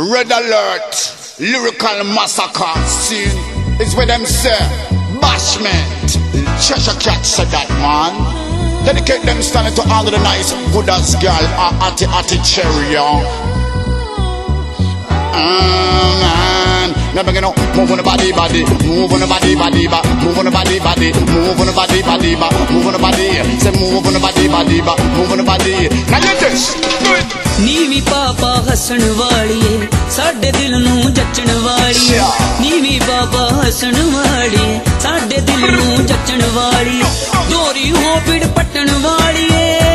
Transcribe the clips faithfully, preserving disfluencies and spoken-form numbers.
Red alert, lyrical massacre scene is where them say bashment. Cheshire Cat said that, man. Dedicate them standing to all of the nice good as girl, uh, Atty Atty Cherry, uh, man. Never gonna move on the body, body, move on the body, body, ba, move on the body, body, move on the body, body, ba, move on the body. Say move on the body, body, ba, move on the body. Now get this, do it. नीवी पापा हसन वालिए साडे दिल नू जचण वाली नीवी पापा हसन वाली साडे दिल नू जचण वाली दोरी हो पिड़ पटन वाली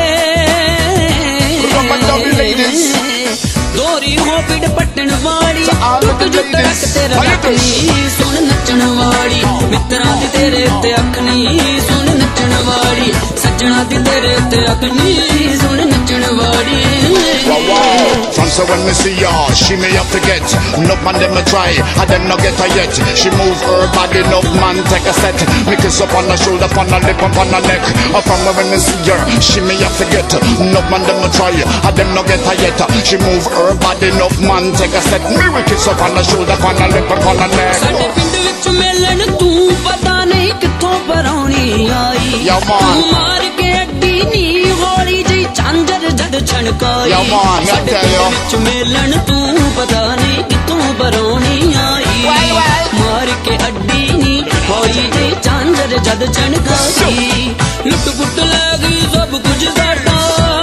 दोरी हो पिड़ पटन वाली टुट जुट रख तेरा रखनी सुन नचण वाली मित्रा दी तेरे ते अखनी सुन नचण वाली सजना दी तेरे ते अखनी सुन नचण वाली. Wow, wow. From so when me see ya, she may have to get. Enough man them a try, and them no get her yet. She move her body, enough man take a set. Me kiss up on her shoulder, on her lip, up on her neck. Uh, From when me see her, she may have to get. Enough man them a try, and them no get her yet. She move her body, enough man take a set. Me we kiss up on her shoulder, on her lip, up on her neck. ਸਾਡੇ ਪਿੰਡ ਵਿੱਚ ਮਿਲਣ ਤੂੰ ਪਤਾ ਨਹੀਂ ਕਿੱਥੋਂ ਪਰੌਣੀ ਆਈ ਤੂੰ ਮਾਰ ਕੇ ਅੱਡੀ ਨੀ ਹੌਲੀ ਜਿਹੀ ਚਾਂਦਰ ਜਦ ਛਣਕਾਈ ਸਾਡੇ ਪਿੰਡ ਵਿੱਚ ਮਿਲਣ ਤੂੰ ਪਤਾ ਨਹੀਂ ਕਿੱਥੋਂ ਪਰੌਣੀ ਆਈ ਮਾਰ ਕੇ ਅੱਡੀ ਨੀ ਹੌਲੀ ਜਿਹੀ ਚਾਂਦਰ ਜਦ ਛਣਕਾਈ ਲੁੱਟ ਪੁੱਟ ਲੈ ਗਈ ਸਭ ਕੁਝ ਸਾਡਾ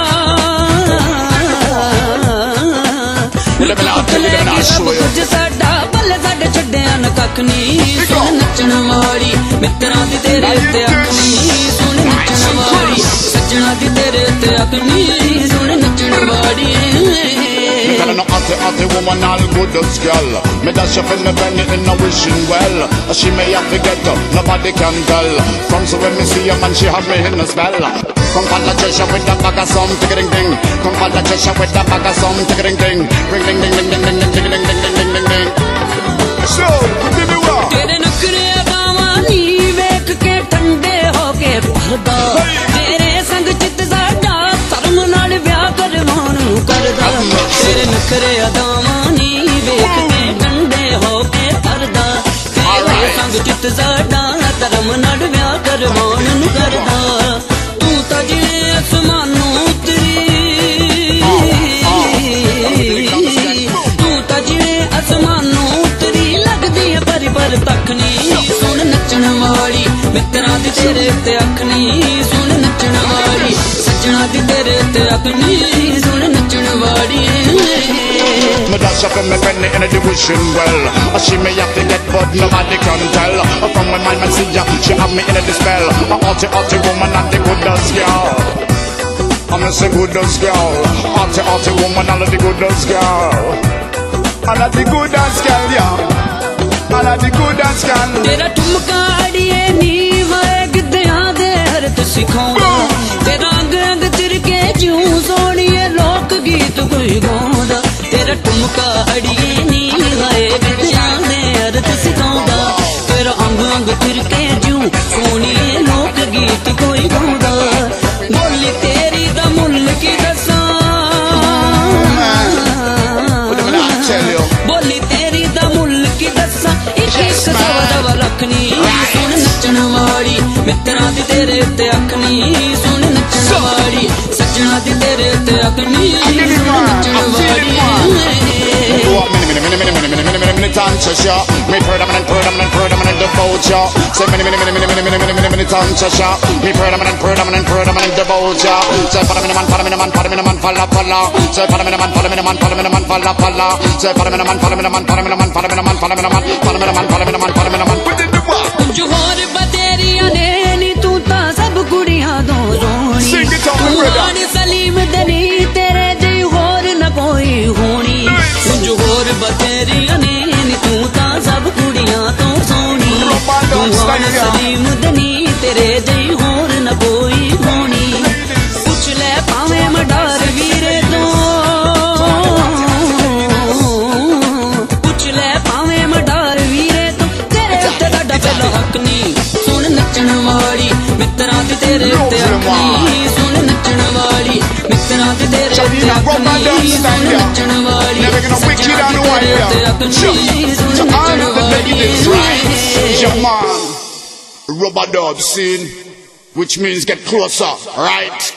ਲੁੱਟ ਪੁੱਟ ਲੈ ਗਈ ਸਭ ਕੁਝ ਸਾਡਾ ਬੱਲੇ ਸਾਡੇ ਛੱਡਿਆ ਨਾ ਕੱਖ ਨੀ ਸੁਣ ਨੱਚਣ ਵਾਲੀ ਮਿੱਤਰਾਂ ਦੀ ਤੇਰੇ ਤੇ ਅਖਨੀ ਸੁਣ ਨੱਚਣ ਵਾਲੀ ਸੱਜਣਾ ਦੀ ਤੇਰੇ ਤੇ ਅਖਨੀ ਸੁਣ ਨੱਚਣ ਵਾਲੀ. Tell her no atty atty woman all good as girl. Me dash up in the penny in no wishing well. She may have to get up, nobody can tell. From so when me see a man, she have me in a spell. Come from the Cheshire with the bag of some tick-a-ding ding. Come from the Cheshire with the bag of some tick-a-ding ding. Ring ding ding ding ding ding ding ding ding ding ding ding ding. So, give me what? ਤੇਰੇ ਨਖਰੇ ਅਦਾਵਾਂ ਨੀ ਵੇਖ ਕੇ ਠੰਡੇ ਹੋ ਕੇ ਭਰਦਾ ਤੇਰੇ ਸੰਗ ਚਿੱਤ ਸਾਡਾ ਧਰਮ ਨਾਲ ਵਿਆਹ ਕਰਵਾਉਣ ਨੂੰ ਕਰਦਾ ਤੇਰੇ ਨਖਰੇ ਅਦਾਵਾਂ ਨੀ ਵੇਖ ਕੇ ਠੰਡੇ ਹੋ ਕੇ ਭਰਦਾ ਤੇਰੇ ਸੰਗ ਚਿੱਤ ਸਾਡਾ ਧਰਮ ਨਾਲ ਵਿਆਹ ਕਰਵਾਉਣ ਨੂੰ ਕਰਦਾ ਤੂੰ ਤਾਂ ਜਿਵੇਂ ਅਸਮਾਨੋਂ ਉਤਰੀ ਤੂੰ ਤਾਂ ਜਿਵੇਂ ਅਸਮਾਨੋਂ ਉਤਰੀ ਲੱਗਦੀ ਹੈ ਪਰੀ ਪਰ ਤੱਕਨੀ ਸੁਣ ਨੱਚਣ ਵਾਲੀ ਮਿੱਤਰਾਂ ਦੀ ਤੇਰੇ ਤੇ ਅਖਨੀ ਸੁਣ ਨੱਚਣ ਵਾਲੀ ਸੱਜਣਾ ਦੀ ਤੇਰੇ ਤੇ ਅਖਨੀ ਸੁਣ ਨੱਚਣ ਵਾਲੀ. Me dash up in my penny in the wishing well. Uh, She may have to get but nobody can tell. Uh, From my mind man see ya, she have me in the spell. A Atty Atty woman and the good as girl. I'm a say good as girl. Atty Atty woman and the good as girl. And the good as girl, yeah. And the good as girl. ਤੇਰਾ ਠੁਮਕਾ ਅੜੀਏ ਨੀ Y ਗਿੱਧਿਆਂ ਦੇ ਹਰਤ ਸਿਖਾਉਂਦਾ ਤੇਰਾ ਅੰਗ ਅੰਗ ਤਿਰਕੇ ਜਿਉਂ ਸੋਹਣੀਏ ਲੋਕ ਗੀਤ ਕੋਈ ਗਾਉਂਦਾ ਤੇਰਾ ਠੁਮਕਾ ਅੜੀਏ ਨੀ ਵਾਏ ਗਿੱਧਿਆਂ ਦੇ ਹਰਤ ਸਿਖਾਉਂਦਾ ਤੇਰਾ ਅੰਗ ਅੰਗ ਤਿਰਕੇ ਜਿਉਂ ਸੋਹਣੀਏ ਲੋਕ ਗੀਤ ਕੋਈ ਗਾਉਂਦਾ ਬੋਲੀ ਤੇਰੀ ਦਾ ਮੁੱਲ ਕੀ ਦੱਸਾਂ ਬੋਲੀ ਤੇਰੀ ਦਾ ਮੁੱਲ ਕੀ ਦੱਸਾਂ ਇੱਕ ਇੱਕ ਸਵਾ ਦਵਾ ਰੱਖਣੀ ਸੁਣ ਨੱਚਣ ਵਾਲੀ ਮਿੱਤਰਾਂ ਦੀ ਤੇਰੇ ਤੇ ਅਖਨੀ ਸੁਣ ਨੱਚਣ ਵਾਲੀ ਸੱਜਣਾ ਦੀ ਤੇਰੇ ਤੇ ਅਖਨੀ ਸੁਣ ਨੱਚਣ ਵਾਲੀ. Cheshire, me predominant, predominant, predominant devote ya. Say many, many, many, many, many, many, many, many, many times Cheshire. Me predominant, predominant, predominant devote ya. Say follow me, man, follow me, man, follow me, man, follow, follow. Say follow me, man, follow me, man, follow me, man, follow, follow. Say follow me, man, follow me, man, follow me, man, follow me, man, follow me, man, follow me, man, follow me, man, follow me, man. Put it in the what? ਜੋ ਹੋਰ ਬਤੇਰੀਆਂ ਨੇ ਨੀ ਤੂੰ ਤਾਂ ਸਭ ਕੁੜੀਆਂ ਤੋਂ ਸੋਹਣੀ ਤੂੰ ਸਲੀਮ ਦਨੀ ਤੇਰੇ ਜਿਹੀ ਹੋਰ ਨਾ ਕੋਈ ਹੋਣੀ ਜੋ ਹੋਰ ਬਤੇਰੀਆਂ ਨੇ ਨੀ ਤੂੰ ਤਾਂ ਸਭ ਕੁੜੀਆਂ ਤੋਂ ਸੋਹਣੀ ਤੂੰ ਸਲੀਮ ਦਨੀ ਤੇਰੇ ਜਿਹੀ ਹੋਰ ਨਾ ਕੋਈ ਹੋਣੀ ਪੁੱਛ ਲੈ ਭਾਵੇਂ ਮਡਾਰ ਵੀਰੇ ਤੋਂ ਪੁੱਛ ਲੈ ਭਾਵੇਂ ਮਡਾਰ ਵੀਰੇ ਤੋਂ ਤੇਰੇ ਉੱਤੇ ਸਾਡਾ ਪਹਿਲਾ ਹੱਕ ਨੀ ਸੁਣ ਨੱਚਣ ਵਾਲੀ ਮਿੱਤਰਾਂ ਦੀ ਤੇਰੇ ਉੱਤੇ ਅਖਨੀ ਸੁਣ ਨੱਚਣ ਵਾਲੀ ਮਿੱਤਰਾਂ ਦੀ ਤੇਰੇ ਉੱਤੇ ਅਖਨੀ ਸੁਣ ਨੱਚਣ ਵਾਲੀ ਸੱਜਣਾ ਦੀ yeah. To all of the ladies, right? Your man, rubber dub scene, which means get closer, right?